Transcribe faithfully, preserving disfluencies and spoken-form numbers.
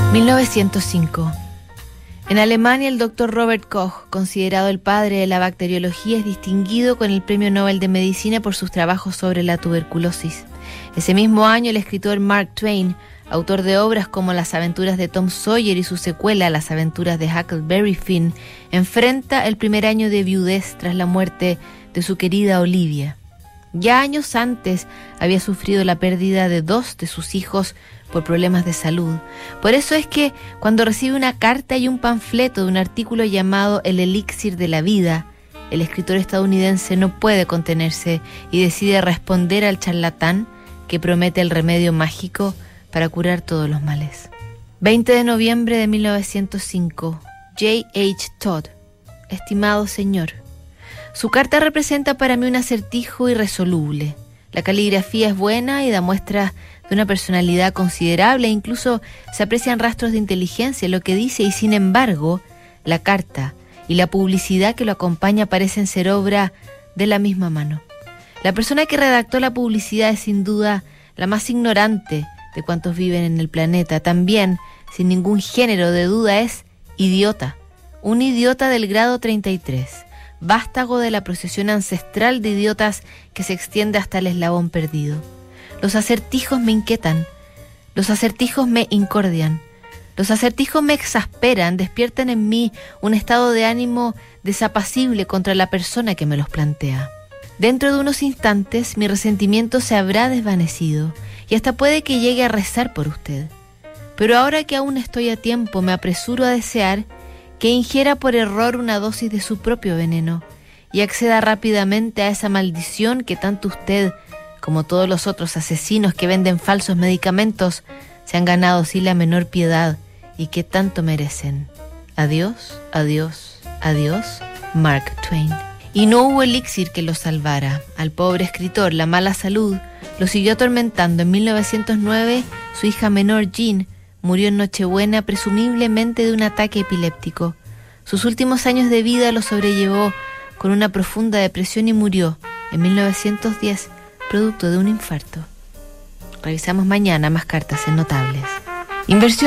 mil novecientos cinco. En Alemania, el doctor Robert Koch, considerado el padre de la bacteriología, es distinguido con el Premio Nobel de Medicina por sus trabajos sobre la tuberculosis. Ese mismo año, el escritor Mark Twain, autor de obras como Las aventuras de Tom Sawyer y su secuela Las aventuras de Huckleberry Finn, enfrenta el primer año de viudez tras la muerte de su querida Olivia. Ya años antes había sufrido la pérdida de dos de sus hijos por problemas de salud. Por eso es que cuando recibe una carta y un panfleto de un artículo llamado El elixir de la vida, el escritor estadounidense no puede contenerse y decide responder al charlatán que promete el remedio mágico para curar todos los males. veinte de noviembre de mil novecientos cinco. J H Todd. Estimado señor, su carta representa para mí un acertijo irresoluble. La caligrafía es buena y da muestras de una personalidad considerable e incluso se aprecian rastros de inteligencia en lo que dice, y sin embargo, la carta y la publicidad que lo acompaña parecen ser obra de la misma mano. La persona que redactó la publicidad es sin duda la más ignorante de cuantos viven en el planeta. También, sin ningún género de duda, es idiota. Un idiota del grado treinta y tres. Vástago de la procesión ancestral de idiotas que se extiende hasta el eslabón perdido. Los acertijos me inquietan, los acertijos me incordian, los acertijos me exasperan, despiertan en mí un estado de ánimo desapacible contra la persona que me los plantea. Dentro de unos instantes mi resentimiento se habrá desvanecido y hasta puede que llegue a rezar por usted. Pero ahora que aún estoy a tiempo, me apresuro a desear que ingiera por error una dosis de su propio veneno y acceda rápidamente a esa maldición que tanto usted como todos los otros asesinos que venden falsos medicamentos se han ganado sin la menor piedad y que tanto merecen. Adiós, adiós, adiós, Mark Twain. Y no hubo elixir que lo salvara. Al pobre escritor la mala salud lo siguió atormentando. En mil novecientos nueve, su hija menor, Jean, murió en Nochebuena, presumiblemente de un ataque epiléptico. Sus últimos años de vida lo sobrellevó con una profunda depresión y murió en mil novecientos diez, producto de un infarto. Revisamos mañana más cartas en Notables. Inversión